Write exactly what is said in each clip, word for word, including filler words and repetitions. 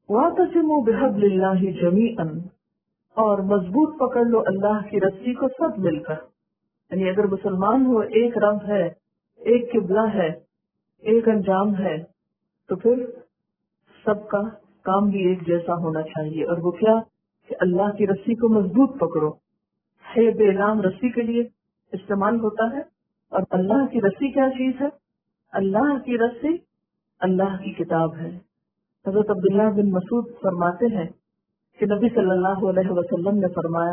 वातसिमू बिहब्लिल्लाहि जमीअन, और मजबूत पकड़ लो अल्लाह की रस्सी को सब मिलकर। यानी अगर मुसलमान हो, एक रब है, एक किबला है, एक अंजाम है, तो फिर सबका काम भी एक जैसा होना चाहिए। और वो क्या कि अल्लाह की रस्सी को मजबूत पकड़ो। है बेलाम रस्सी के लिए इस्तेमाल होता है, और अल्लाह की रस्सी क्या चीज है? अल्लाह की रस्सी अल्लाह की किताब है। हजरत अब्दुल्लाह बिन मसूद फरमाते हैं कि नबी सल्लल्लाहु अलैहि वसल्लम ने फरमाया,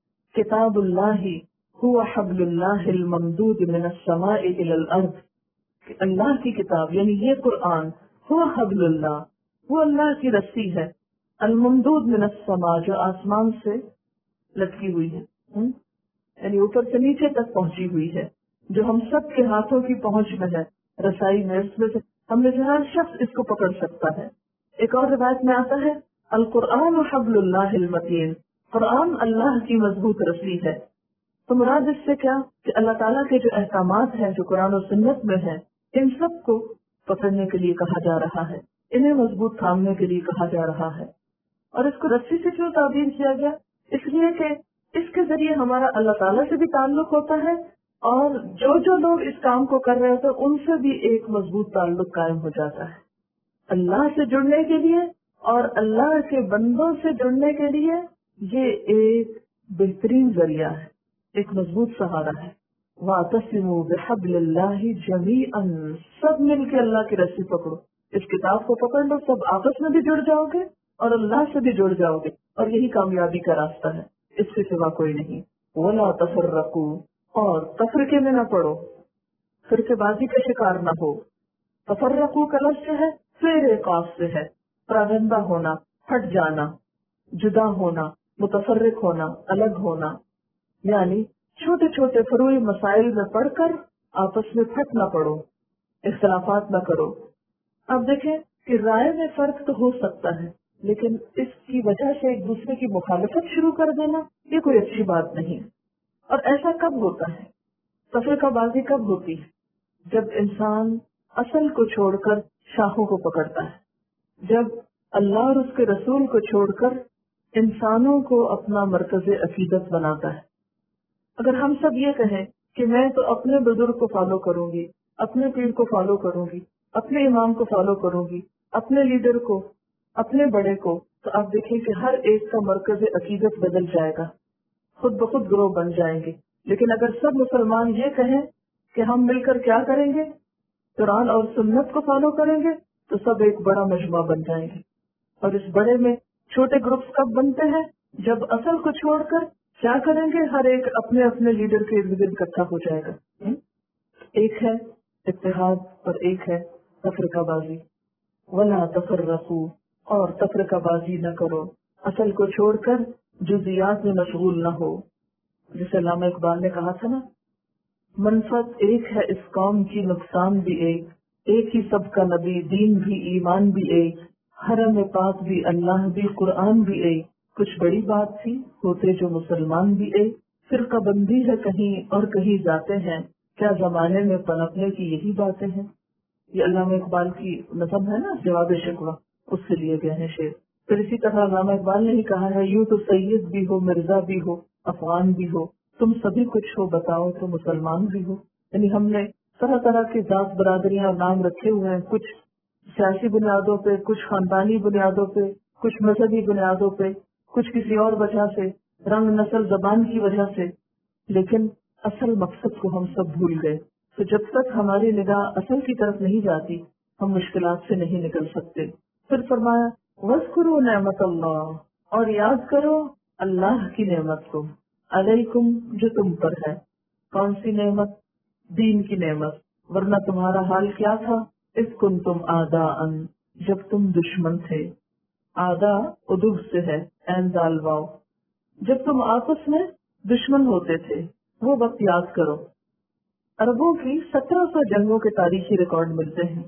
किताबुल्लाही हुवा हब्लुल्लाहिल ममदूद मिनस समाई इलल अर्द, कि अल्लाह की किताब यानी ये कुरान, हुवा हब्लुल्लाह, वो अल्लाह की रस्सी है, अल ममदूद मिनस समा, जो आसमान से लटकी हुई है, यानी ऊपर से नीचे तक पहुंची हुई है, जो हम सब के हाथों की पहुंच में है, रसाई में, इसमें से हमने से हर शख्स इसको पकड़ सकता है। एक और रिवायत में आता है, अल कुरान हब्लुल्लाहिल मतीन, कुरान अल्लाह की मजबूत रस्सी है। तो मुराद इससे क्या कि अल्लाह ताला के जो अहकामात हैं, जो कुरान और सुन्नत में है, इन सब को पकड़ने के लिए कहा जा रहा है, इन्हें मजबूत थामने के लिए कहा जा रहा है। और इसको रस्सी से क्यों ताबीर किया गया? इसलिए कि इसके जरिए हमारा अल्लाह ताला से भी ताल्लुक होता है, और जो जो लोग इस काम को कर रहे होते हैं उनसे भी एक मजबूत ताल्लुक कायम हो जाता है। अल्लाह से जुड़ने के लिए और अल्लाह के बंदों से जुड़ने के लिए ये एक बेहतरीन जरिया है, एक मजबूत सहारा है। वातसिमू बिहब्लिल्लाहि जमीअन, सब मिलके अल्लाह की रस्सी पकड़ो, इस किताब को पकड़ लो, सब आपस में भी जुड़ जाओगे और अल्लाह से भी जुड़ जाओगे, और यही कामयाबी का रास्ता है, इसके सिवा कोई नहीं। वला तफर्रकू, और तफरीके में न पड़ो, फिरकेबाजी का शिकार न हो। तफर्रकू का लफ्ज़ है फेरे काफ से है, प्रागंदा होना, हट जाना, जुदा होना, मुतफर्रिक होना, अलग होना, यानी छोटे छोटे फरूई मसाइल में पढ़कर आपस में फट न पड़ो, इख्तलाफात न करो। अब देखें कि राय में फर्क तो हो सकता है, लेकिन इसकी वजह से एक दूसरे की मुखालफत शुरू कर देना, ये कोई अच्छी बात नहीं। और ऐसा कब होता है, तफरीकाबाजी कब होती है? जब इंसान असल को छोड़कर शाखों को पकड़ता है, जब अल्लाह और उसके रसूल को छोड़कर इंसानों को अपना मरकज अकीदत बनाता है। अगर हम सब ये कहें कि मैं तो अपने बुजुर्ग को फॉलो करूंगी, अपने पीर को फॉलो करूंगी, अपने इमाम को फॉलो करूंगी, अपने लीडर को, अपने बड़े को, तो आप देखिए कि हर एक का मरकज अकीदत बदल जाएगा, खुद ब खुद ग्रोह बन जाएंगे। लेकिन अगर सब मुसलमान ये कहें कि हम मिलकर क्या करेंगे, कुरान और सुन्नत को फॉलो करेंगे, तो सब एक बड़ा मजमा बन जाएंगे। और इस बड़े में छोटे ग्रुप्स कब बनते हैं? जब असल को छोड़कर क्या करेंगे, हर एक अपने अपने लीडर के इर्द गिर्द इकट्ठा हो जाएगा। हुँ? एक है इत्तेहाद और एक है तफरीकाबाजी। वला तफर्रकू, और तफरीकाबाजी न करो, असल को छोड़कर जुज़ियात में मशगूल न हो। जैसे अल्लामा इकबाल ने कहा था ना, मनफत एक है इस कौम की, नुकसान भी एक, एक ही सबका नबी, दीन भी ईमान भी एक, हरम पाक भी, अल्लाह भी, कुरान भी एक, कुछ बड़ी बात थी होते जो मुसलमान भी एक, फिरका बंदी है कहीं और कहीं जाते हैं, क्या जमाने में पनपने की यही बातें हैं। ये अल्लामा इकबाल की नज़म है ना, जवाब शिकवा, उससे लिए गए हैं शेर। फिर इसी तरह अल्लामा इकबाल ने ही कहा है, यूं तो सैयद भी हो, मिर्जा भी हो, अफगान भी हो, तुम सभी कुछ हो, बताओ तो मुसलमान भी हो। यानी हमने तरह तरह की जात बरादरियां और नाम रखे हुए हैं, कुछ सियासी बुनियादों पे, कुछ खानदानी बुनियादों पे, कुछ मजहबी बुनियादों पे, कुछ किसी और वजह से, रंग नस्ल जबान की वजह से, लेकिन असल मकसद को हम सब भूल गए। तो जब तक हमारी निगाह असल की तरफ नहीं जाती, हम मुश्किलात से नहीं निकल सकते। फिर फरमाया, वज़्कुरू नेमत अल्लाह, और याद करो अल्लाह की नेमत को, अलैकुम, जो तुम पर है। कौन सी नेमत? दीन की नेमत। वरना तुम्हारा हाल क्या था? इस कुन तुम आदा अन, जब तुम दुश्मन थे। आदा उदुब से है, एन दाल वाव, जब तुम आपस में दुश्मन होते थे, वो वक्त याद करो। अरबों की सत्रह सौ जंगों के तारीखी रिकॉर्ड मिलते हैं।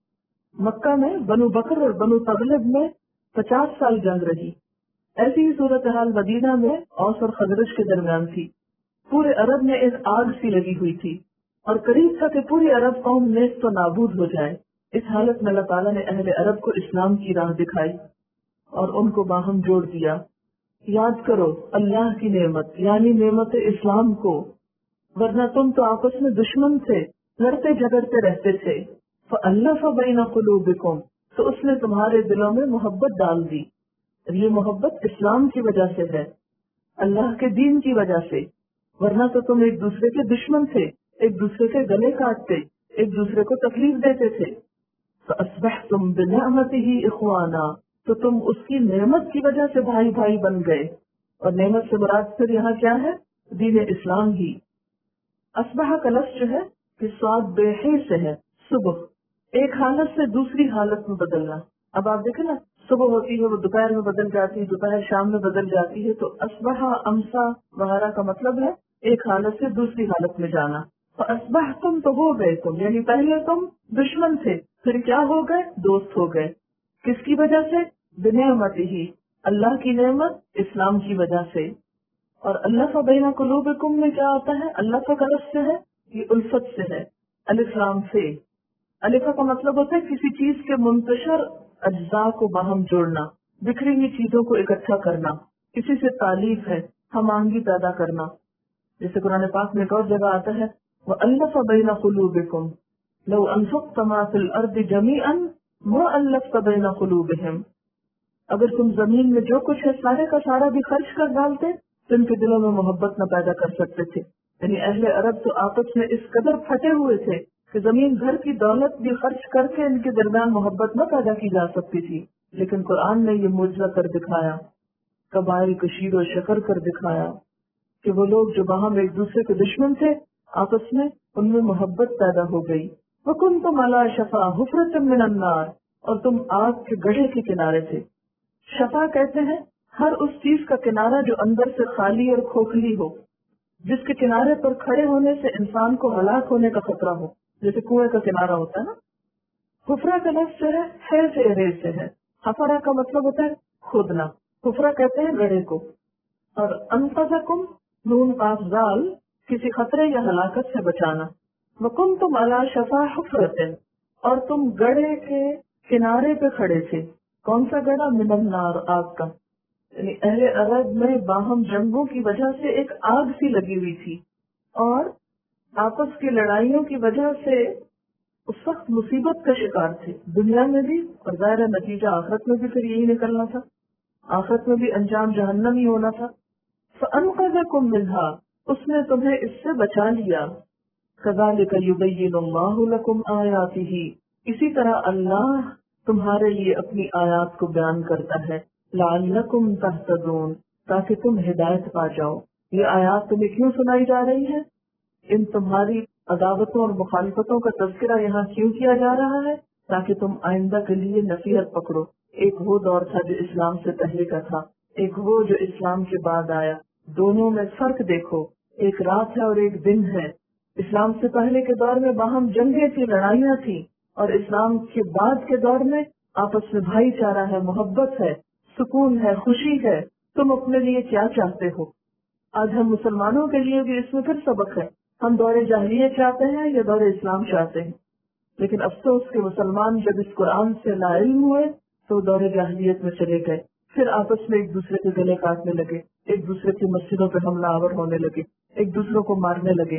मक्का में बनु बकर और बनु तगलब में पचास साल जंग रही। ऐसी ही सूरत हाल मदीना में औस और खजरज के दरमियान थी। पूरे अरब में एक आग सी लगी हुई थी और करीब था कि पूरी अरब कौम नेस्त तो नाबूद हो जाए। इस हालत में अल्लाह ताला ने अहले अरब को इस्लाम की राह दिखाई। اور ان کو باہم جوڑ دیا۔ یاد کرو اللہ کی نعمت یعنی نعمت اسلام کو، ورنہ تم تو آپس میں دشمن تھے، لڑتے جھگڑتے رہتے تھے۔ فَأَلَّفَ بَيْنَ قُلُوبِكُمْ، تو اس نے تمہارے دلوں میں محبت ڈال دی۔ یہ محبت اسلام کی وجہ سے ہے، اللہ کے دین کی وجہ سے، ورنہ تو تم ایک دوسرے کے دشمن تھے، ایک دوسرے کے گلے کاٹتے، ایک دوسرے کو تکلیف دیتے تھے۔ فَأَصْبَحْتُمْ بِنِعْمَتِهِ إِخْوَانًا، تو تم اس کی نعمت کی وجہ سے بھائی بھائی بن گئے، اور نعمت سے مراد پھر یہاں کیا ہے؟ دین اسلام ہی۔ اصبح کا لفظ جو ہے کہ سواد بے سے ہے، صبح، ایک حالت سے دوسری حالت میں بدلنا۔ اب آپ دیکھیں نا، صبح ہوتی ہے وہ دوپہر میں بدل جاتی ہے، دوپہر شام میں بدل جاتی ہے، تو اصبح، امسا وغیرہ کا مطلب ہے ایک حالت سے دوسری حالت میں جانا۔ اصبح تم تو ہو گئے تم، یعنی پہلے تم دشمن تھے، پھر کیا ہو گئے؟ دوست ہو گئے۔ کس کی وجہ سے؟ بنعمت ہی، اللہ کی نعمت اسلام کی وجہ سے۔ اور اللہ بین قلوبکم میں کیا آتا ہے؟ اللہ کا لفظ سے ہے، یہ الفت سے ہے، الف لام سے۔ الف کا مطلب ہوتا ہے کسی چیز کے منتشر اجزاء کو باہم جوڑنا، بکھری ہوئی چیزوں کو اکٹھا کرنا، کسی سے تعلیف ہے، ہم آہنگی پیدا کرنا۔ جیسے قرآن پاک میں ایک اور جگہ آتا ہے وَأَلَّفَ بَيْنَ قُلُوبِكُمْ لَوْ أَنفَقْتَ مَا فِي الْأَرْضِ جَمِيعًا مَا أَلَّفْتَ بَيْنَ قُلُوبِهِمْ، اگر تم زمین میں جو کچھ ہے سارے کا سارا بھی خرچ کر ڈالتے تو ان کے دلوں میں محبت نہ پیدا کر سکتے تھے۔ یعنی اہل عرب تو آپس میں اس قدر پھٹے ہوئے تھے کہ زمین بھر کی دولت بھی خرچ کر کے ان کے درمیان محبت نہ پیدا کی جا سکتی تھی، لیکن قرآن نے یہ معجزہ کر دکھایا، قبائل کو شیر و شکر کر دکھایا کہ وہ لوگ جو باہم ایک دوسرے کے دشمن تھے آپس میں ان میں محبت پیدا ہو گئی۔ وَكُنْتُمْ عَلَى شَفَا حُفْرَةٍ مِّنَ النَّارِ، اور تم آگ کے گڑھے کے کنارے تھے۔ شفا کہتے ہیں ہر اس چیز کا کنارہ جو اندر سے خالی اور کھوکھلی ہو، جس کے کنارے پر کھڑے ہونے سے انسان کو ہلاک ہونے کا خطرہ ہو، جیسے کنویں کا کنارہ ہوتا ہے نا۔ حفرہ کا لفظ جو ہے ہے سے رے سے ہے، حفرہ کا مطلب ہوتا ہے کھودنا، حفرہ کہتے ہیں گڑھے کو۔ اور انفذکم نون قاف زال، کسی خطرے یا ہلاکت سے بچانا۔ وکنتم علی شفا حفرۃ، اور تم گڑھے کے کنارے پہ کھڑے تھے۔ کون سا گڑھا؟ من النار، آگ کا۔ یعنی اہل عرب میں باہم جنگوں کی وجہ سے ایک آگ سی لگی ہوئی تھی، اور آپس کی لڑائیوں کی وجہ سے اس وقت مصیبت کا شکار تھے، دنیا میں بھی، اور ظاہر نتیجہ آخرت میں بھی پھر یہی نکلنا تھا، آخرت میں بھی انجام جہنم ہی ہونا تھا۔ فَأَنْقَذَكُم مِّنْهَا، اس نے تمہیں اس سے بچا لیا۔ كَذَلِكَ يُبَيِّنُ اللَّهُ لَكُمْ آيَاتِهِ، اسی طرح اللہ تمہارے لیے اپنی آیات کو بیان کرتا ہے، لَعَلَّكُمْ تَهْتَدُونَ، تاکہ تم ہدایت پا جاؤ۔ یہ آیات تمہیں کیوں سنائی جا رہی ہے؟ ان تمہاری عداوتوں اور مخالفتوں کا تذکرہ یہاں کیوں کیا جا رہا ہے؟ تاکہ تم آئندہ کے لیے نصیحت پکڑو۔ ایک وہ دور تھا جو اسلام سے پہلے کا تھا، ایک وہ جو اسلام کے بعد آیا، دونوں میں فرق دیکھو، ایک رات ہے اور ایک دن ہے۔ اسلام سے پہلے کے دور میں باہم جنگیں تھی، لڑائیاں تھی، اور اسلام کے بعد کے دور میں آپس میں بھائی چارہ ہے، محبت ہے، سکون ہے، خوشی ہے۔ تم اپنے لیے کیا چاہتے ہو؟ آج ہم مسلمانوں کے لیے بھی اس میں پھر سبق ہے، ہم دور جاہلیت چاہتے ہیں یا دور اسلام چاہتے ہیں؟ لیکن افسوس کہ مسلمان جب اس قرآن سے لا علم ہوئے تو دور جاہلیت میں چلے گئے، پھر آپس میں ایک دوسرے کے گلے کاٹنے لگے، ایک دوسرے کی مسجدوں پہ حملہ آور ہونے لگے، ایک دوسروں کو مارنے لگے۔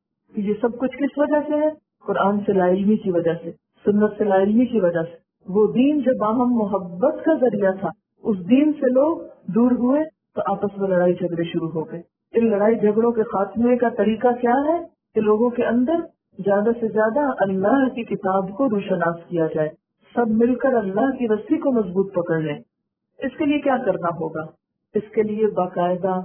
یہ سب کچھ کس وجہ سے ہے؟ قرآن سے لا علمی کی وجہ سے، سنت سے لا علمی کی وجہ سے۔ وہ دین جو باہم محبت کا ذریعہ تھا، اس دین سے لوگ دور ہوئے تو آپس میں لڑائی جھگڑے شروع ہو گئے۔ ان لڑائی جھگڑوں کے خاتمے کا طریقہ کیا ہے؟ کہ لوگوں کے اندر زیادہ سے زیادہ اللہ کی کتاب کو روشناس کیا جائے، سب مل کر اللہ کی رسی کو مضبوط پکڑ لیں۔ اس کے لیے کیا کرنا ہوگا؟ اس کے لیے باقاعدہ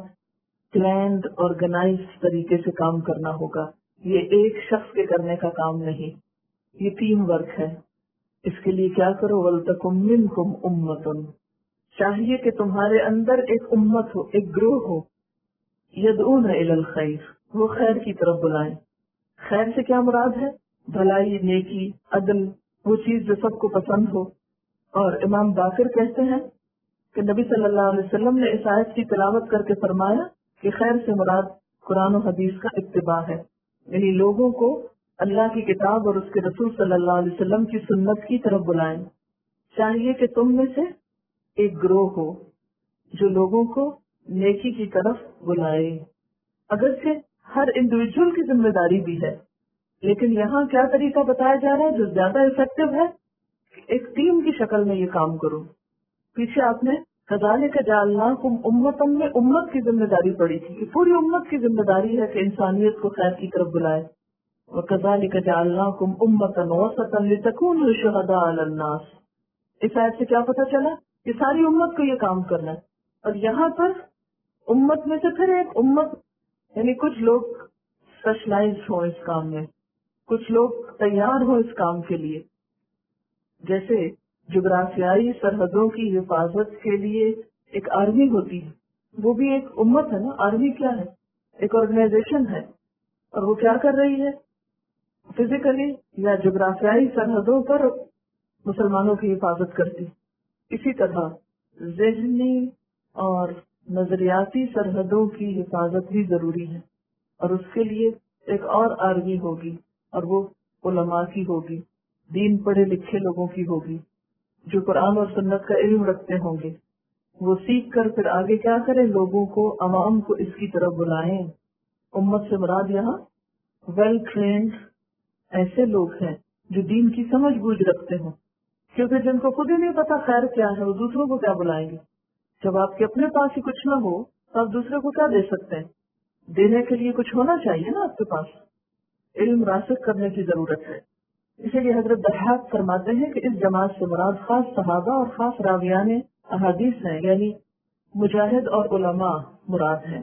پلانڈ آرگنائزڈ طریقے سے کام کرنا ہوگا۔ یہ ایک شخص کے کرنے کا کام نہیں، یہ ٹیم ورک ہے۔ اس کے لیے کیا کرو؟ وَلْتَكُن مِّنكُمْ أُمَّةٌ، چاہیے کہ تمہارے اندر ایک امت ہو، ایک گروہ ہو، يَدْعُونَ إِلَى الْخَيْرِ، وہ خیر کی طرف بلائیں۔ خیر سے کیا مراد ہے؟ بھلائی، نیکی، عدل، وہ چیز جو سب کو پسند ہو۔ اور امام باقر کہتے ہیں کہ نبی صلی اللہ علیہ وسلم نے اس آیت کی تلاوت کر کے فرمایا کہ خیر سے مراد قرآن و حدیث کا اتباع ہے، یعنی لوگوں کو اللہ کی کتاب اور اس کے رسول صلی اللہ علیہ وسلم کی سنت کی طرف بلائیں۔ چاہیے کہ تم میں سے ایک گروہ ہو جو لوگوں کو نیکی کی طرف بلائے. اگرچہ ہر انڈیویجول کی ذمہ داری بھی ہے، لیکن یہاں کیا طریقہ بتایا جا رہا ہے جو زیادہ افیکٹو ہے؟ ایک ٹیم کی شکل میں یہ کام کرو. پیچھے آپ نے کذالک جعلناکم امۃ میں امت کی ذمہ داری پڑی تھی کہ پوری امت کی ذمہ داری ہے کہ انسانیت کو خیر کی طرف بلائے. وَكَذَلِكَ جَعَلْنَاكُمْ أُمَّةً وَسَطًا لِتَكُونُوا شُهَدَاءَ عَلَى النَّاسِ. اس آیت سے کیا پتہ چلا کہ ساری امت کو یہ کام کرنا ہے. اور یہاں پر امت میں سے پھر ایک امت، یعنی کچھ لوگ اسپیشلائز ہوں اس کام میں، کچھ لوگ تیار ہوں اس کام کے لیے. جیسے جغرافیائی سرحدوں کی حفاظت کے لیے ایک آرمی ہوتی ہے، وہ بھی ایک امت ہے نا. آرمی کیا ہے؟ ایک آرگنائزیشن ہے، اور وہ کیا کر رہی ہے؟ فزیکلی یا جغرافیائی سرحدوں پر مسلمانوں کی حفاظت کرتی. اسی طرح ذہنی اور نظریاتی سرحدوں کی حفاظت بھی ضروری ہے، اور اس کے لیے ایک اور آرمی ہوگی، اور وہ علماء کی ہوگی، دین پڑھے لکھے لوگوں کی ہوگی، جو قرآن اور سنت کا علم رکھتے ہوں گے. وہ سیکھ کر پھر آگے کیا کریں؟ لوگوں کو، عوام کو اس کی طرف بلائیں. امت سے مراد یہاں ویل ٹرینڈ ایسے لوگ ہیں جو دین کی سمجھ بوجھ رکھتے ہوں، کیونکہ جن کو خود ہی نہیں پتا خیر کیا ہے وہ دوسروں کو کیا بلائیں گے. جب آپ کے اپنے پاس ہی کچھ نہ ہو تو آپ دوسرے کو کیا دے سکتے ہیں؟ دینے کے لیے کچھ ہونا چاہیے نا آپ کے پاس. علم راسخ کرنے کی ضرورت ہے. اسی لیے حضرت ضحاک فرماتے ہیں کہ اس جماعت سے مراد خاص صحابہ اور خاص راویان احادیث ہیں، یعنی مجاہد اور علماء مراد ہیں.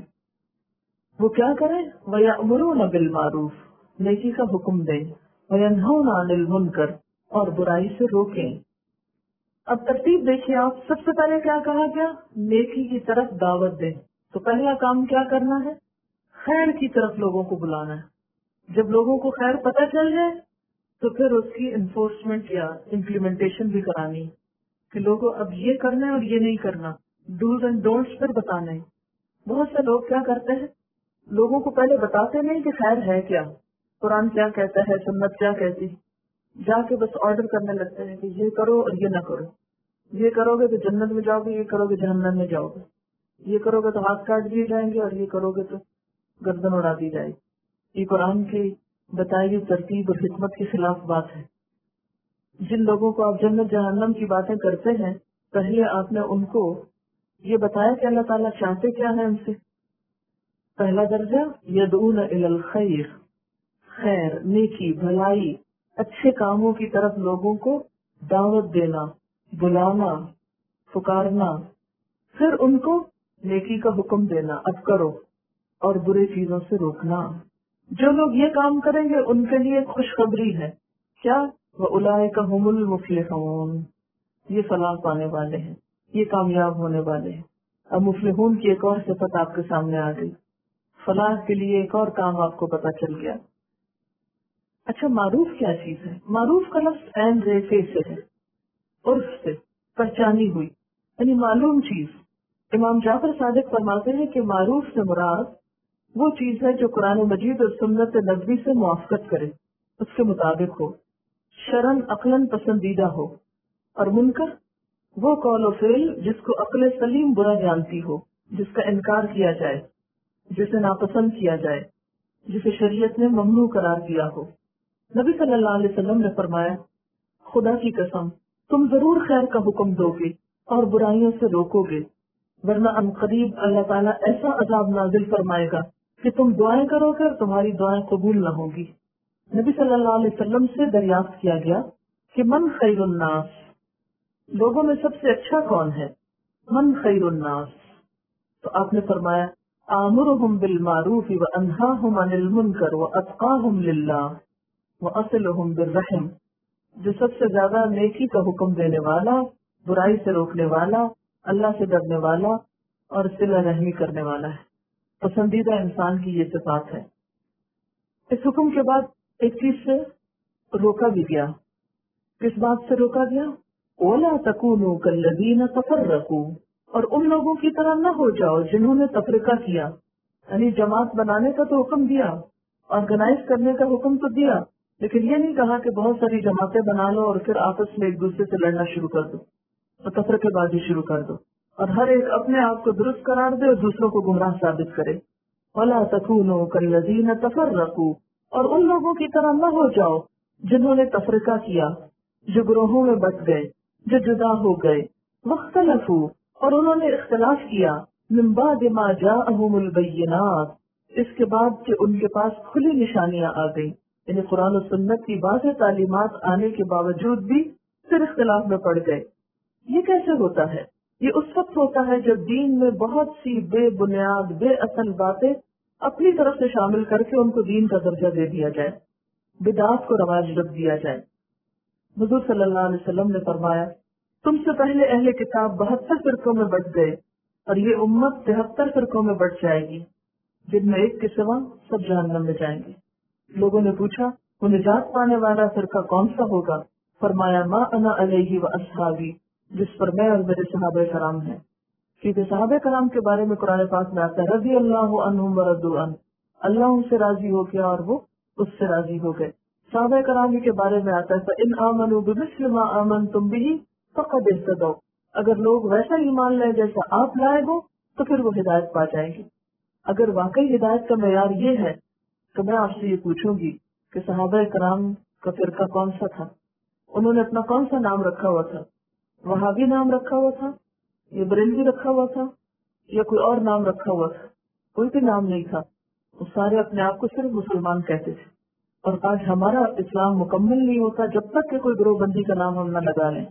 وہ کیا کریں؟ وَيَأْمُرُونَ بِالْمَعْرُوفِ، نیکی کا حکم دیں، وَيَنْهَوْنَ عَنِ الْمُنْكَرِ، اور برائی سے روکیں. اب ترتیب دیکھیے آپ. سب سے پہلے کیا کہا گیا؟ نیکی کی طرف دعوت دیں. تو پہلا کام کیا کرنا ہے؟ خیر کی طرف لوگوں کو بلانا ہے. جب لوگوں کو خیر پتہ چل جائے تو پھر اس کی انفورسمنٹ یا امپلیمنٹیشن بھی کرانی ہے کہ لوگوں اب یہ کرنا ہے اور یہ نہیں کرنا. ڈوز اینڈ ڈونٹس پھر بتانا ہے. بہت سے لوگ کیا کرتے ہیں، لوگوں کو پہلے بتاتے نہیں کہ خیر ہے کیا، قرآن کیا کہتا ہے، سنت کیا کہتی، جا کے بس آرڈر کرنے لگتے ہیں کہ یہ کرو اور یہ نہ کرو، یہ کرو گے تو جنت میں جاؤ گے، یہ کرو گے جہنم میں جاؤ گے، یہ کرو گے تو ہاتھ کاٹ دیے جائیں گے، اور یہ کرو گے تو گردن اڑا دی جائے گی. یہ قرآن کی بتائی ہوئی ترتیب اور حکمت کے خلاف بات ہے. جن لوگوں کو آپ جنت جہنم کی باتیں کرتے ہیں، پہلے آپ نے ان کو یہ بتایا کہ اللہ تعالیٰ چاہتے کیا ہے ان سے. پہلا درجہ یدعون الی الخیر، خیر، نیکی، بھلائی، اچھے کاموں کی طرف لوگوں کو دعوت دینا، بلانا، پکارنا. پھر ان کو نیکی کا حکم دینا، اب کرو، اور برے چیزوں سے روکنا. جو لوگ یہ کام کریں گے ان کے لیے خوشخبری ہے. کیا؟ وَأُولَٰئِکَ هُمُ الْمُفْلِحُونَ، یہ فلاح پانے والے ہیں، یہ کامیاب ہونے والے ہیں. اب مفلحون کی ایک اور صفت آپ کے سامنے آ گئی. فلاح کے لیے ایک اور کام آپ کو پتا چل گیا. اچھا، معروف کیا چیز ہے؟ معروف کا لفظ عین ریفے سے ہے، عرف سے پہچانی ہوئی، یعنی معلوم چیز. امام جعفر صادق فرماتے ہیں کہ معروف سے مراد وہ چیز ہے جو قرآن مجید اور سنت نبوی سے موافقت کرے، اس کے مطابق ہو، شرعاً عقلاً پسندیدہ ہو. اور منکر وہ قول و فعل جس کو عقل سلیم برا جانتی ہو، جس کا انکار کیا جائے، جسے ناپسند کیا جائے، جسے شریعت نے ممنوع قرار دیا ہو. نبی صلی اللہ علیہ وسلم نے فرمایا، خدا کی قسم تم ضرور خیر کا حکم دو گے اور برائیوں سے روکو گے، ورنہ ان قریب اللہ تعالیٰ ایسا عذاب نازل فرمائے گا کہ تم دعائیں کرو گے اور تمہاری دعائیں قبول نہ ہوں گی. نبی صلی اللہ علیہ وسلم سے دریافت کیا گیا کہ من خیر الناس، لوگوں میں سب سے اچھا کون ہے؟ من خیر الناس. تو آپ نے فرمایا، آمرهم بالمعروف وانہاهم عن المنکر واتقاهم للہ واصلهم بالرحم. جو سب سے زیادہ نیکی کا حکم دینے والا، برائی سے روکنے والا، اللہ سے ڈرنے والا اور صلہ رحمی کرنے والا ہے. پسندیدہ انسان کی یہ صفات ہے. اس حکم کے بعد ایک چیز سے روکا بھی گیا. کس بات سے روکا گیا؟ وَلَا تَكُونُوا كَالَّذِينَ تَفَرَّقُوا، اور ان لوگوں کی طرح نہ ہو جاؤ جنہوں نے تفرقہ کیا. یعنی جماعت بنانے کا تو حکم دیا، آرگنائز کرنے کا حکم تو دیا، لیکن یہ نہیں کہا کہ بہت ساری جماعتیں بنا لو اور پھر آپس میں ایک دوسرے سے لڑنا شروع کر دو. اور تفرقے بازی شروع کر دو اور ہر ایک اپنے آپ کو درست قرار دے اور دوسروں کو گمراہ ثابت کرے. وَلَا تَكُونُوا كَالَّذِينَ تَفَرَّقُوا، اور ان لوگوں کی طرح نہ ہو جاؤ جنہوں نے تفرقہ کیا، جو گروہوں میں بٹ گئے، جو جدا ہو گئے. وَاخْتَلَفُوا، اور انہوں نے اختلاف کیا، مِن بَعْدِ مَا جَاءَهُمُ الْبَيِّنَاتُ، اس کے بعد کہ ان کے پاس کھلی نشانیاں آ گئی. یعنی قرآن و سنت کی واضح تعلیمات آنے کے باوجود بھی پھر اختلاف میں پڑ گئے. یہ کیسے ہوتا ہے؟ یہ اس وقت ہوتا ہے جب دین میں بہت سی بے بنیاد بے اصل باتیں اپنی طرف سے شامل کر کے ان کو دین کا درجہ دے دیا جائے، بدعات کو رواج رکھ دیا جائے. حضور صلی اللہ علیہ وسلم نے فرمایا، تم سے پہلے اہل کتاب بہتر فرقوں میں بٹ گئے اور یہ امت تہتر فرقوں میں بٹ جائے گی، جن میں ایک کے سوا سب جہنم میں جائیں گے. لوگوں نے پوچھا وہ نجات پانے والا فرقہ کون سا ہوگا؟ فرمایا ما انا علیہ و اصحابی، جس پر میں اور میرے صحابہ کرام ہیں. کیونکہ صحابہ کرام کے بارے میں قرآن پاک میں آتا ہے رضی اللہ عنہم ورضوا عنہ، اللہ ان سے راضی ہو گیا اور وہ اس سے راضی ہو گئے. صحابہ کرام کے بارے میں آتا ہے فإن آمنوا بمثل ما آمنتم به فقد اهتدوا، اگر لوگ ویسا ایمان لیں جیسا آپ لائے ہو تو پھر وہ ہدایت پا جائیں گے. اگر واقعی ہدایت کا معیار یہ ہے تو میں آپ سے یہ پوچھوں گی کہ صحابہ کرام کا فرقہ کون سا تھا؟ انہوں نے اپنا کون سا نام رکھا ہوا تھا؟ وہابی نام رکھا ہوا تھا یا بریلوی رکھا ہوا تھا یا کوئی اور نام رکھا ہوا تھا؟ کوئی بھی نام نہیں تھا. وہ سارے اپنے آپ کو صرف مسلمان کہتے تھے. اور آج ہمارا اسلام مکمل نہیں ہوتا جب تک کہ کوئی گروہ بندی کا نام ہم نہ لگا لیں.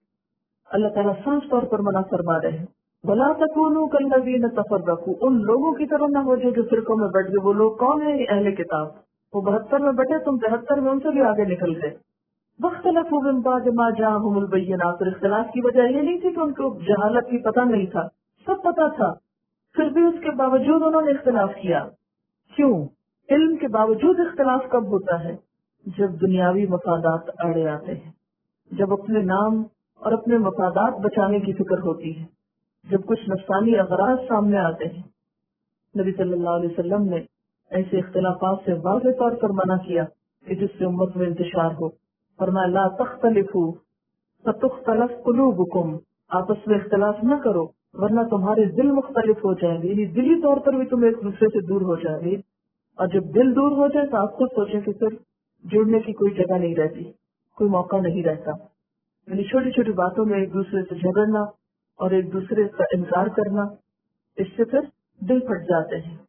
اللہ تعالیٰ صاف طور پر منع فرما رہے ہیں وَلَا تَكُونُوا كَالَّذِينَ تَفَرَّقُوا، ان لوگوں کی طرح نہ ہو جو جو فرقوں میں بٹ گئے. وہ لوگ کون ہیں؟ یہ اہل کتاب. وہ بہتر میں بٹے، تم تہتر میں ان سے بھی آگے نکل گئے. وَاخْتَلَفُوا مِن بَعْدِ مَا جَاءَهُمُ الْبَيِّنَاتُ، اور اختلاف کی وجہ یہ نہیں تھی کہ ان کو جہالت کی پتہ نہیں تھا، سب پتہ تھا، پھر بھی اس کے باوجود انہوں نے اختلاف کیا. کیوں؟ علم کے باوجود اختلاف کب ہوتا ہے؟ جب دنیاوی مفادات اڑے آتے ہیں، جب اپنے نام اور اپنے مفادات بچانے کی فکر ہوتی ہے، جب کچھ نفسانی اغراض سامنے آتے ہیں. نبی صلی اللہ علیہ وسلم نے ایسے اختلافات سے واضح طور پر منع کیا کہ جس سے امت میں انتشار ہو. فرمایا لا تختلفوا فتختلف قلوبکم، آپس میں اختلاف نہ کرو ورنہ تمہارے دل مختلف ہو جائیں گے. یعنی دلی طور پر بھی تم ایک دوسرے سے دور ہو جائیں گے. اور جب دل دور ہو جائے تو آپ خود سوچیں کہ پھر جڑنے کی کوئی جگہ نہیں رہتی، کوئی موقع نہیں رہتا. یعنی چھوٹی چھوٹی باتوں میں ایک دوسرے سے جھگڑنا اور ایک دوسرے کا انکار کرنا، اس سے پھر دل پھٹ جاتے ہیں.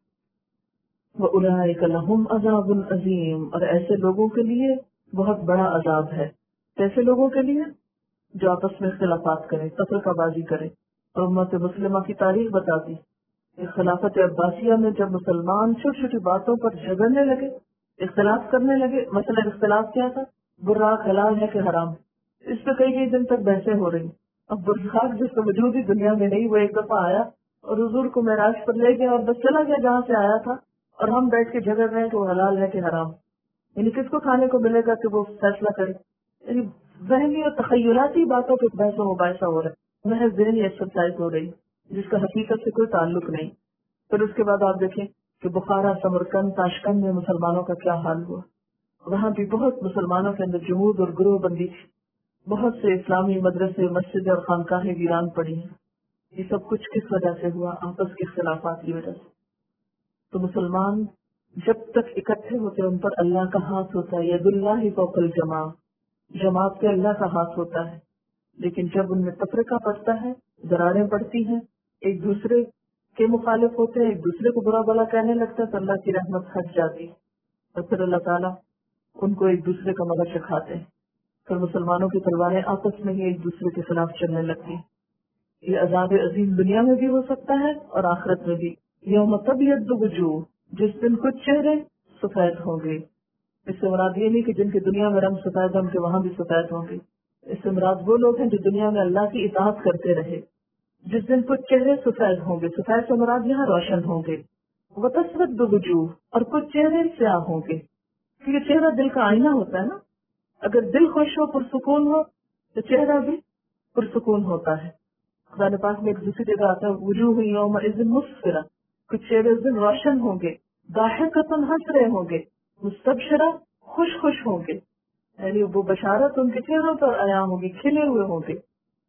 وَأُولَٰئِكَ لَهُمْ عَذَابٌ عَظِيمٌ، اور ایسے لوگوں کے لیے بہت بڑا عذاب ہے. ایسے لوگوں کے لیے جو آپس میں اختلافات کریں، تفرقہ بازی کریں. اور امت مسلمہ کی تاریخ بتاتی خلافت عباسیہ میں جب مسلمان چھوٹی چھوٹی باتوں پر جھگڑنے لگے، اختلاف کرنے لگے. مثلا اختلاف کیا تھا؟ براق حلال ہے کہ حرام. اس پہ کئی کئی دن تک بحثیں ہو رہی. اب براق جس کا وجود ہی دنیا میں نہیں، وہ ایک دفعہ آیا اور حضور کو معراج پر لے گیا اور بس چلا گیا جہاں سے آیا تھا، اور ہم بیٹھ کے جھگڑ رہے ہیں کہ وہ حلال ہے کہ حرام. یعنی کس کو کھانے کو ملے گا کہ وہ فیصلہ کرے؟ یعنی ذہنی اور تخیلاتی باتوں پہ بحث و مباحثہ ہو رہا ہے، محض ذہنی ایکسرسائز ہو رہی جس کا حقیقت سے کوئی تعلق نہیں. پھر اس کے بعد آپ دیکھیں کہ بخارا، سمرقند، تاشقند میں مسلمانوں کا کیا حال ہوا. وہاں بھی بہت مسلمانوں کے اندر جمود اور گروہ بندی تھی. بہت سے اسلامی مدرسے، مسجدیں اور خانقاہیں ویران پڑی ہیں. یہ سب کچھ کس وجہ سے ہوا؟ آپس کے اختلافات کی وجہ سے. تو مسلمان جب تک اکٹھے ہوتے ان پر اللہ کا ہاتھ ہوتا ہے. ید اللہ فوق الجماع، جماعت پہ اللہ کا ہاتھ ہوتا ہے. لیکن جب ان میں تفرقہ پڑتا ہے، دراریں پڑتی ہیں، ایک دوسرے کے مخالف ہوتے ہیں، ایک دوسرے کو برا بلا کہنے لگتا ہے، تو اللہ کی رحمت ہٹ جاتی ہے اور پھر اللہ تعالیٰ ان کو ایک دوسرے کا مگر چکھاتے ہیں. پھر مسلمانوں کی تلواریں آپس میں ہی ایک دوسرے کے خلاف چلنے لگتی ہیں. یہ عذاب عظیم دنیا میں بھی ہو سکتا ہے اور آخرت میں بھی. یوم تبیض وجوہ، جس دن کچھ چہرے سفید ہوں گے. اس سے مراد یہ نہیں کہ جن کے دنیا میں رنگ سفید ہے ان کے وہاں بھی سفید ہوں گے. اس سے مراد وہ لوگ ہیں جو دنیا میں اللہ کی اطاعت کرتے رہے. جس دن کچھ چہرے سفید ہوں گے، سفید سے مراد یہاں روشن ہوں گے. وتسود وجوہ، اور کچھ چہرے سیاہ ہوں گے. کیونکہ چہرہ دل کا آئینہ ہوتا ہے نا. اگر دل خوش ہو، پرسکون ہو، تو چہرہ بھی پرسکون ہوتا ہے. قرآن پاک میں ایک دوسری جگہ آتا ہے وجوہ یومئذ مسفرہ، کچھ چہرے اس دن روشن ہوں گے. ضاحکۃ، ہنس رہے ہوں گے. مستبشرہ، خوش خوش ہوں گے. یعنی وہ بشارت ان کے چہروں پر عیاں ہوگی، کھلے ہوئے ہوں گے.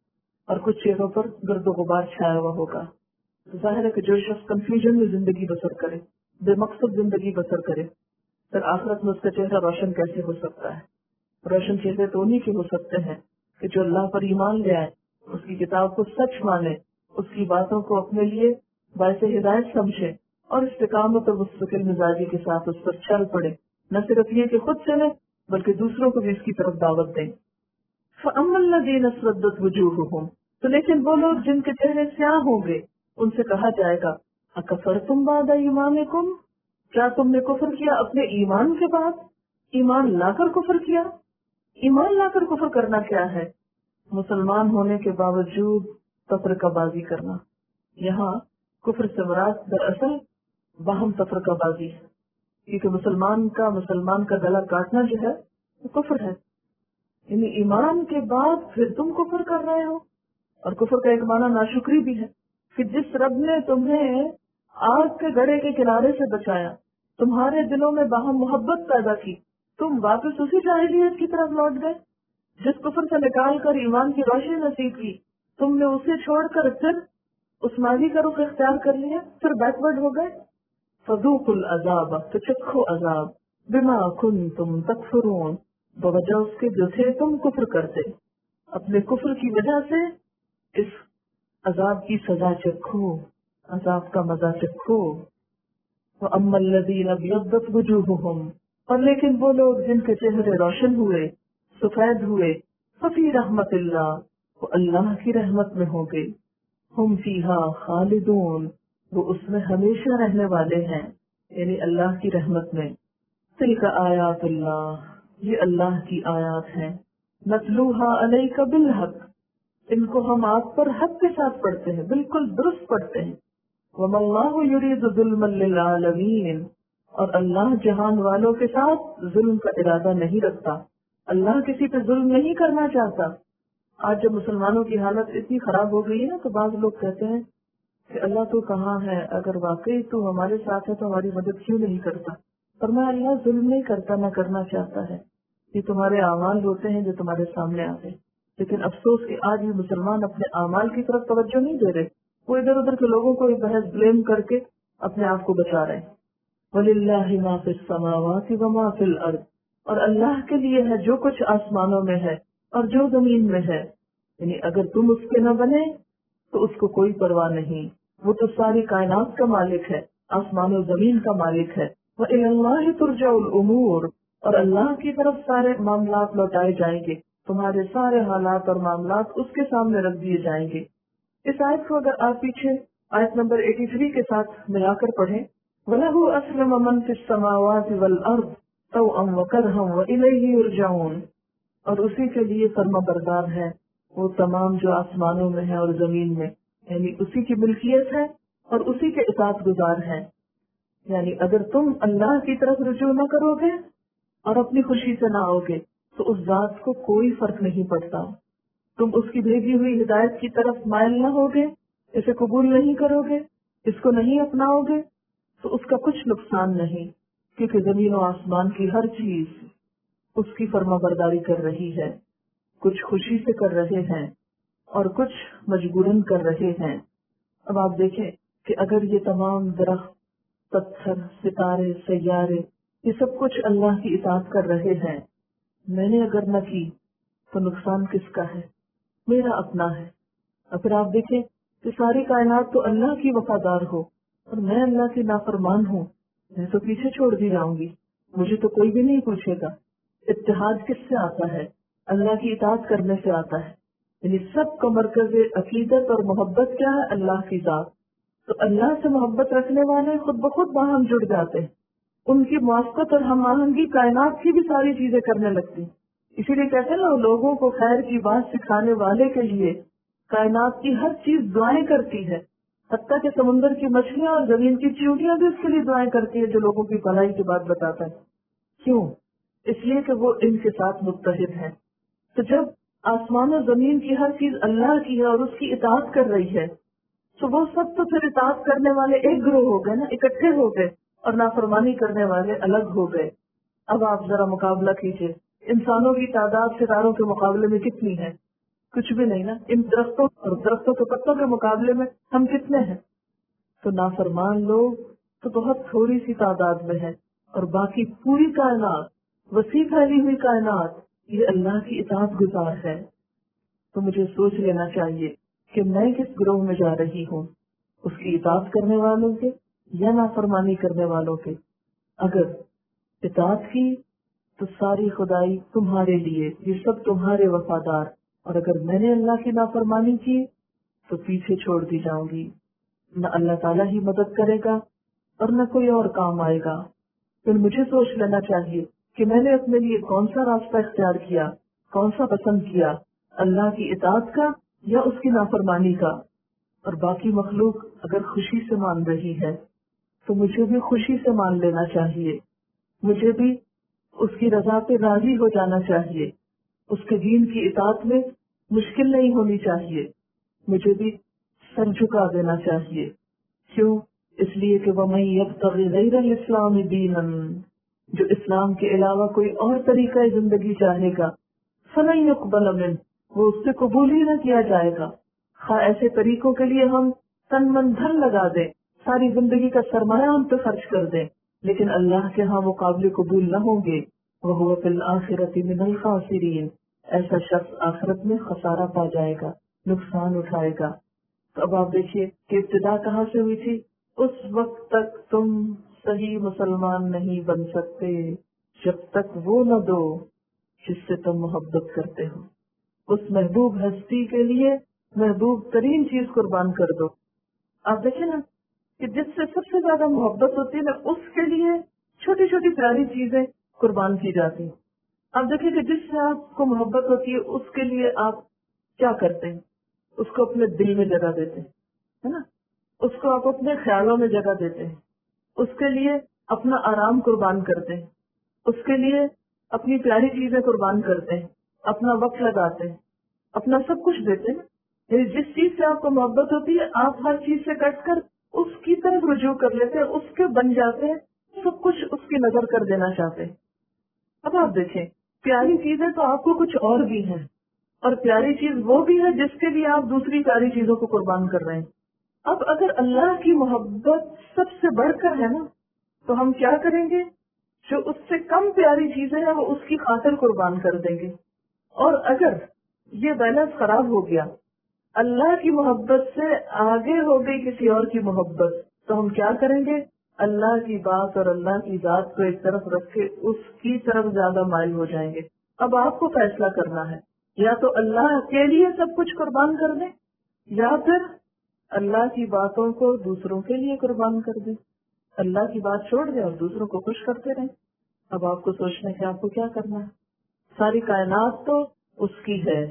اور کچھ چہروں پر گرد و غبار چھایا ہوا ہوگا. ظاہر ہے کہ جو شخص کنفیوژن میں زندگی بسر کرے، بے مقصد زندگی بسر کرے، پھر آخرت میں اس کا چہرہ روشن کیسے ہو سکتا ہے؟ روشن چہرے تو انہیں کے ہو سکتے ہیں کہ جو اللہ پر ایمان لے آئے، اس کی کتاب کو سچ مانے، اس کی باتوں کو اپنے لیے باعث ہدایت سمجھے اور استقامت اور مستقل مزاجی کے ساتھ اس پر چل پڑے. نہ صرف یہ کہ خود چلے بلکہ دوسروں کو بھی اس کی طرف دعوت دیں. فَأَمَّا الَّذِينَ اسْوَدَّتْ وُجُوهُهُمْ، تو لیکن وہ لوگ جن کے چہرے سیاہ ہوں گے، ان سے کہا جائے گا اَكَفَرْتُمْ بَعْدَ ایمانکم، کیا تم نے کفر کیا اپنے ایمان کے بعد؟ ایمان لا کر کفر کیا؟ ایمان لا کر کفر کرنا کیا ہے؟ مسلمان ہونے کے باوجود تفرقہ بازی کرنا. یہاں کفر سے مراد دراصل باہم تفرقہ بازی ہے، کیونکہ مسلمان کا مسلمان کا گلا کاٹنا جو ہے وہ کفر ہے. یعنی ایمان کے بعد پھر تم کفر کر رہے ہو. اور کفر کا ایک معنی ناشکری بھی ہے کہ جس رب نے تمہیں آگ کے گڑھے کے کنارے سے بچایا، تمہارے دلوں میں باہم محبت پیدا کی، تم واپس اسی جاہلیت کی طرف لوٹ گئے. جس کفر سے نکال کر ایمان کی روشنی نصیب کی، تم نے اسے چھوڑ کر پھر اس ماضی کا رخ اختیار کر لیا، پھر بیکورڈ ہو گئے. فذوقوا العذاب، تو چکھو عذاب، بما کنتم تکفرون، بوجہ اس کے جو تھے تم کفر کرتے. اپنے کفر کی وجہ سے اس عذاب کی سزا چکھو، عذاب کا مزہ چکھو. وَأَمَّا الَّذِينَ ابْيَضَّتْ وُجُوهُهُمْ، اور لیکن وہ لوگ جن کے چہرے روشن ہوئے، سفید ہوئے، ففی رحمت اللہ، وہ اللہ کی رحمت میں ہوں گے. ہم فیہا خالدون، وہ اس میں ہمیشہ رہنے والے ہیں، یعنی اللہ کی رحمت میں. تلک آیات اللہ، یہ اللہ کی آیات ہیں. نتلوہا علیک بالحق، ان کو ہم آپ پر حق کے ساتھ پڑھتے ہیں، بالکل درست پڑھتے ہیں. وما اللہ یرید ظلما للعالمین، اور اللہ جہان والوں کے ساتھ ظلم کا ارادہ نہیں رکھتا. اللہ کسی پہ ظلم نہیں کرنا چاہتا. آج جب مسلمانوں کی حالت اتنی خراب ہو گئی ہے تو بعض لوگ کہتے ہیں کہ اللہ تو کہاں ہے، اگر واقعی تو ہمارے ساتھ ہے تو ہماری مدد کیوں نہیں کرتا. اور میں اللہ ظلم نہیں کرتا، نہ کرنا چاہتا ہے. یہ تمہارے اعمال ہوتے ہیں جو تمہارے سامنے آتے. لیکن افسوس کہ آج یہ مسلمان اپنے اعمال کی طرف توجہ نہیں دے رہے، وہ ادھر ادھر کے لوگوں کو بحث بلیم کر کے اپنے آپ کو بچا رہے ہیں. وَلِلَّهِ مَا فِي السَّمَاوَاتِ وَمَا فِي الْأَرْضِ، اور اللہ کے لیے ہے جو کچھ آسمانوں میں ہے اور جو زمین میں ہے. یعنی اگر تم اس کے نہ بنے تو اس کو کوئی پرواہ نہیں. وہ تو ساری کائنات کا مالک ہے، آسمان و زمین کا مالک ہے. وَإِلَى اللَّهِ تُرْجَعُ الْأُمُورُ، اور اللہ کی طرف سارے معاملات لوٹائے جائیں گے. تمہارے سارے حالات اور معاملات اس کے سامنے رکھ دیے جائیں گے. اس آیت کو اگر آپ پیچھے آیت نمبر تراسی کے ساتھ ملا کر پڑھیں، وَلَهُ أَسْلَمَ مَن فِي السَّمَاوَاتِ وَالْأَرْضِ طَوْعًا وَكَرْهًا وَإِلَيْهِ يُرْجَعُونَ، اور اسی کے لیے فرما بردار ہے وہ تمام جو آسمانوں میں ہے اور زمین میں، یعنی اسی کی ملکیت ہے اور اسی کے اطاعت گزار ہے. یعنی اگر تم اللہ کی طرف رجوع نہ کرو گے اور اپنی خوشی سے نہ آؤ گے تو اس ذات کو کوئی فرق نہیں پڑتا. تم اس کی بھیجی ہوئی ہدایت کی طرف مائل نہ ہوگے، اسے قبول نہیں کرو گے، اس کو نہیں اپناؤ گے تو اس کا کچھ نقصان نہیں، کیونکہ زمین و آسمان کی ہر چیز اس کی فرما برداری کر رہی ہے. کچھ خوشی سے کر رہے ہیں اور کچھ مجبوراً کر رہے ہیں. اب آپ دیکھیں کہ اگر یہ تمام درخت، پتھر، ستارے، سیارے، یہ سب کچھ اللہ کی اطاعت کر رہے ہیں، میں نے اگر نہ کی تو نقصان کس کا ہے؟ میرا اپنا ہے. اور پھر آپ دیکھیں کہ ساری کائنات تو اللہ کی وفادار ہو اور میں اللہ کی نافرمان ہوں، میں تو پیچھے چھوڑ دی جاؤں گی، مجھے تو کوئی بھی نہیں پوچھے گا. اتحاد کس سے آتا ہے؟ اللہ کی اطاعت کرنے سے آتا ہے. یعنی سب کا مرکز عقیدت اور محبت کیا ہے؟ اللہ کی ذات. تو اللہ سے محبت رکھنے والے خود بخود باہم جڑ جاتے ہیں. ان کی موافقت اور ہم آہنگی کائنات کی بھی ساری چیزیں کرنے لگتی. اسی لیے کہتے ہیں نا، لوگوں کو خیر کی بات سکھانے والے کے لیے کائنات کی ہر چیز دعائیں کرتی ہے، حتیٰ کہ سمندر کی مچھلیاں اور زمین کی چیونٹیاں بھی اس کے لیے دعائیں کرتی ہے جو لوگوں کی بھلائی کی بات بتاتا ہے. کیوں؟ اس لیے کہ وہ ان کے ساتھ متحد ہے. تو جب آسمان و زمین کی ہر چیز اللہ کی ہے اور اس کی اطاعت کر رہی ہے تو وہ سب تو پھر اطاعت کرنے والے ایک گروہ ہو گئے نا، اکٹھے ہو گئے، اور نافرمانی کرنے والے الگ ہو گئے. اب آپ ذرا مقابلہ کیجئے، انسانوں کی تعداد ستاروں کے مقابلے میں کتنی ہے؟ کچھ بھی نہیں نا. ان درختوں اور درختوں کے پتوں کے مقابلے میں ہم کتنے ہیں؟ تو نافرمان لوگ تو بہت تھوڑی سی تعداد میں ہے، اور باقی پوری کائنات، وسیع پھیلی ہوئی کائنات، یہ اللہ کی اطاعت گزار ہے. تو مجھے سوچ لینا چاہیے کہ میں کس گروہ میں جا رہی ہوں، اس کی اطاعت کرنے والوں کے یا نافرمانی کرنے والوں کے. اگر اطاعت کی تو ساری خدائی تمہارے لیے، یہ سب تمہارے وفادار، اور اگر میں نے اللہ کی نافرمانی کی تو پیچھے چھوڑ دی جاؤں گی. نہ اللہ تعالیٰ ہی مدد کرے گا اور نہ کوئی اور کام آئے گا. پھر مجھے سوچ لینا چاہیے کہ میں نے اپنے لیے کون سا راستہ اختیار کیا، کون سا پسند کیا، اللہ کی اطاعت کا یا اس کی نافرمانی کا. اور باقی مخلوق اگر خوشی سے مان رہی ہے تو مجھے بھی خوشی سے مان لینا چاہیے، مجھے بھی اس کی رضا پہ راضی ہو جانا چاہیے. اس کے دین کی اطاعت میں مشکل نہیں ہونی چاہیے، مجھے بھی سر جھکا دینا چاہیے. کیوں؟ اس لیے کہ وَمَن يَبْتَغِ غَيْرَ الْإِسْلَامِ دِينًا، جو اسلام کے علاوہ کوئی اور طریقہ زندگی چاہے گا، فَلَن يُقْبَلَ مِنْهُ، وہ اس سے قبول ہی نہ کیا جائے گا. خواہ ایسے طریقوں کے لیے ہم تن من دھن لگا دیں، ساری زندگی کا سرمایہ ہم پہ خرچ کر دیں، لیکن اللہ کے ہاں وہ قابل قبول نہ ہوں گے. وَهُوَ فِي الْآخِرَةِ مِنَ الْخَاسِرِينَ، ایسا شخص آخرت میں خسارہ پا جائے گا، نقصان اٹھائے گا. تو اب آپ دیکھیے کہ ابتدا کہاں سے ہوئی تھی؟ اس وقت تک تم صحیح مسلمان نہیں بن سکتے جب تک وہ نہ دو جس سے تم محبت کرتے ہو. اس محبوب ہستی کے لیے محبوب ترین چیز قربان کر دو. آپ دیکھیں نا کہ جس سے سب سے زیادہ محبت ہوتی ہے نا، اس کے لیے چھوٹی چھوٹی پیاری چیزیں قربان کی جاتی. آپ دیکھیں کہ جس سے آپ کو محبت ہوتی ہے اس کے لیے آپ کیا کرتے ہیں؟ اس کو اپنے دل میں جگہ دیتے ہیں، ہے نا؟ اس کو آپ اپنے خیالوں میں جگہ دیتے ہیں، اس کے لیے اپنا آرام قربان کرتے ہیں، اس کے لیے اپنی پیاری چیزیں قربان کرتے ہیں، اپنا وقت لگاتے ہیں، اپنا سب کچھ دیتے ہیں. یعنی جس چیز سے آپ کو محبت ہوتی ہے آپ ہر چیز سے کٹ کر اس کی طرف رجوع کر لیتے ہیں، اس کے بن جاتے ہیں، سب کچھ اس کی نظر کر دینا چاہتے ہیں. اب آپ دیکھیں پیاری چیزیں تو آپ کو کچھ اور بھی ہیں، اور پیاری چیز وہ بھی ہے جس کے لیے آپ دوسری پیاری چیزوں کو قربان کر رہے ہیں. اب اگر اللہ کی محبت سب سے بڑھ کر ہے نا تو ہم کیا کریں گے؟ جو اس سے کم پیاری چیزیں ہیں وہ اس کی خاطر قربان کر دیں گے. اور اگر یہ بیلنس خراب ہو گیا، اللہ کی محبت سے آگے ہو گئی کسی اور کی محبت، تو ہم کیا کریں گے؟ اللہ کی بات اور اللہ کی ذات کو ایک طرف رکھ کے اس کی طرف زیادہ مائل ہو جائیں گے. اب آپ کو فیصلہ کرنا ہے، یا تو اللہ کے لیے سب کچھ قربان کر دیں یا پھر اللہ کی باتوں کو دوسروں کے لیے قربان کر دیں. اللہ کی بات چھوڑ دیں اور دوسروں کو خوش کرتے رہیں. اب آپ کو سوچنا ہے کہ آپ کو کیا کرنا ہے. ساری کائنات تو اس کی ہے.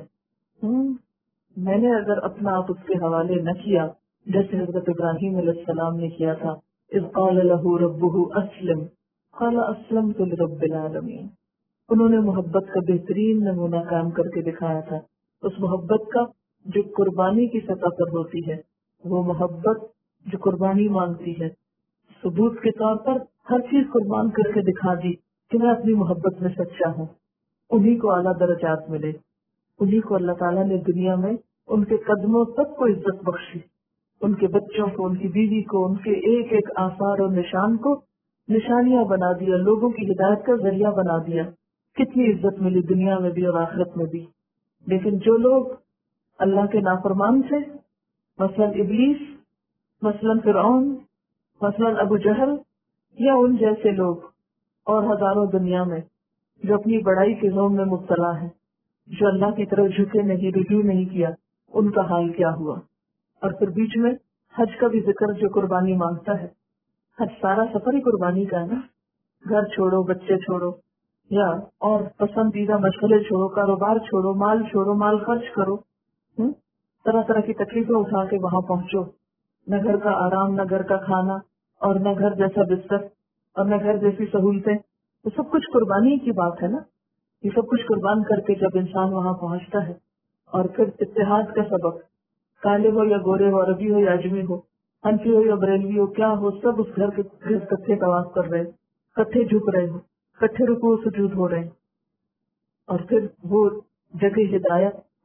ہم میں نے اگر اپنا آپ اس کے حوالے نہ کیا جیسے حضرت ابراہیم علیہ السلام نے کیا تھا، اذ قال له ربه اسلم قال اسلمت لرب العالمین، انہوں نے محبت کا بہترین نمونہ قائم کر کے دکھایا تھا. اس محبت کا جو قربانی کی سطح پر ہوتی ہے، وہ محبت جو قربانی مانگتی ہے، ثبوت کے طور پر ہر چیز قربان کر کے دکھا دی کہ میں اپنی محبت میں سچا ہوں. انہی کو اعلیٰ درجات ملے، انہی کو اللہ تعالیٰ نے دنیا میں ان کے قدموں تک کو عزت بخشی، ان کے بچوں کو، ان کی بیوی کو، ان کے ایک ایک آثار اور نشان کو نشانیاں بنا دیا، لوگوں کی ہدایت کا ذریعہ بنا دیا. کتنی عزت ملی دنیا میں بھی اور آخرت میں بھی. لیکن جو لوگ اللہ کے نافرمان تھے، مثلا ابلیس، مثلا فرعون، مثلا ابو جہل، یا ان جیسے لوگ اور ہزاروں دنیا میں جو اپنی بڑائی کے ذوق میں مبتلا ہیں، جو اللہ کی طرف جھکے نہیں، رجوع نہیں کیا، ان کا حال کیا ہوا. اور پھر بیچ میں حج کا بھی ذکر جو قربانی مانگتا ہے. حج سارا سفر ہی قربانی کا ہے نا. گھر چھوڑو، بچے چھوڑو، یا اور پسندیدہ مشغلے چھوڑو، کاروبار چھوڑو، مال چھوڑو، مال خرچ کرو، ہم؟ طرح طرح کی تکلیفیں اٹھا کے وہاں پہنچو. نہ گھر کا آرام، نہ گھر کا کھانا، اور نہ گھر جیسا بستر، اور نہ گھر جیسی سہولتیں. تو سب کچھ قربانی کی بات ہے نا. یہ سب کچھ قربان کر کے جب انسان وہاں پہنچتا ہے، اور پھر اتحاد کا سبق، کالے ہو یا گورے ہو، عربی ہو یا اجمی ہو، حنفی ہو یا بریلوی ہو، کیا ہو، سب اس گھر کے کٹھے طواف کر رہے، کٹھے جھک رہے ہو، کٹھے رکوع سجود ہو رہے ہیں. اور پھر وہ جگہ ہدایت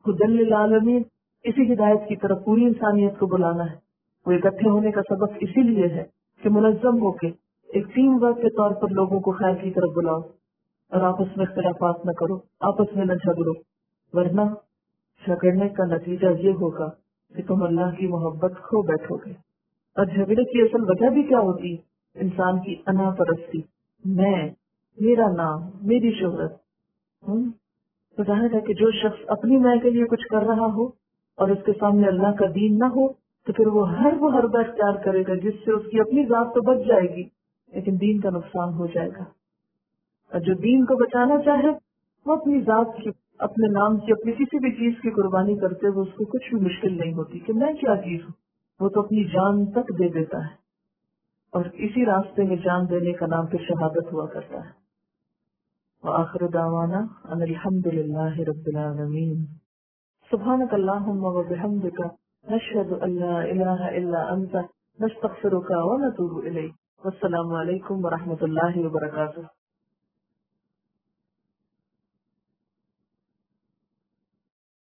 ہدی للعالمین، اسی ہدایت کی طرف پوری انسانیت کو بلانا ہے۔ وہ اکٹھے ہونے کا سبب اسی لیے ہے کہ منظم ہو کے ایک ٹیم ورک کے طور پر لوگوں کو خیر کی طرف بلاؤ، اور آپس میں اختلافات نہ کرو، آپس میں نہ جھگڑو، ورنہ جھگڑنے کا نتیجہ یہ ہوگا کہ تم اللہ کی محبت کھو بیٹھو گے۔ اور جھگڑے کی اصل وجہ بھی کیا ہوتی ہے؟ انسان کی انا پرستی، میں، میرا نام، میری شہرت۔ ہم تو ظاہر ہے کہ جو شخص اپنی میں کے لیے کچھ کر رہا ہو اور اس کے سامنے اللہ کا دین نہ ہو تو پھر وہ ہر وہ حربہ اختیار کرے گا جس سے اس کی اپنی ذات تو بچ جائے گی لیکن دین کا نقصان ہو جائے گا۔ اور جو دین کو بچانا چاہے وہ اپنی ذات کی، اپنے نام کی، اپنی کسی بھی چیز کی قربانی کرتے ہوئے اس کو کچھ بھی مشکل نہیں ہوتی کہ میں کیا چیز ہوں، وہ تو اپنی جان تک دے دیتا ہے، اور اسی راستے میں جان دینے کا نام پھر شہادت ہوا کرتا ہے۔ وآخر دعوانا ان الحمد للہ رب العالمین۔ سبحانک اللہم وبحمدک، نشہد ان لا الہ الا انت، نستغفرک ونتوب الیک۔ والسلام علیکم ورحمۃ اللہ وبرکاتہ۔